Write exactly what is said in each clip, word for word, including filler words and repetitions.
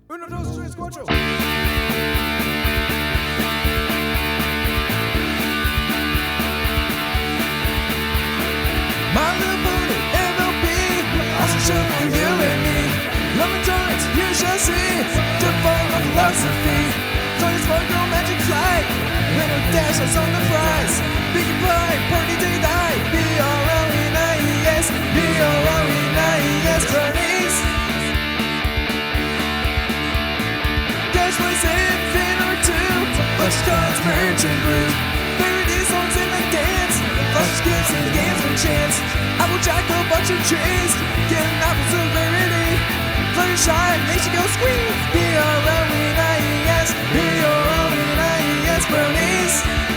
Uno, dos, tres, cuatro. My Little Pony, M L B, awesome show for you and me. Love and tolerance, you shall see. To follow philosophy, toys for girl magic flight. Little dash that's on the fries. Big and pie, party day die. B R L E N I E S, B R L E N I E S, Bernice. Dash was in fin or two. Flush cards, merchant brew. Favorite songs in the dance. Flush gifts and games and chance. Applejack a bunch of trees. Get an apple's a rarity. Fluttershy makes you go squeeze. B R L E N I E S, B R L E N I E S, Bernice.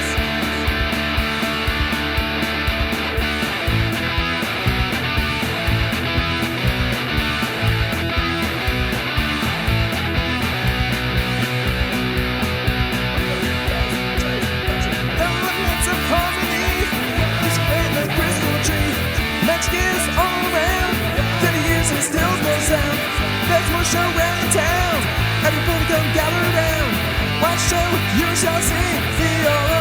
Mexicans all around, thirty years and still no sound. There's more show around the town. Everybody come gather around. Watch show, you shall see. B R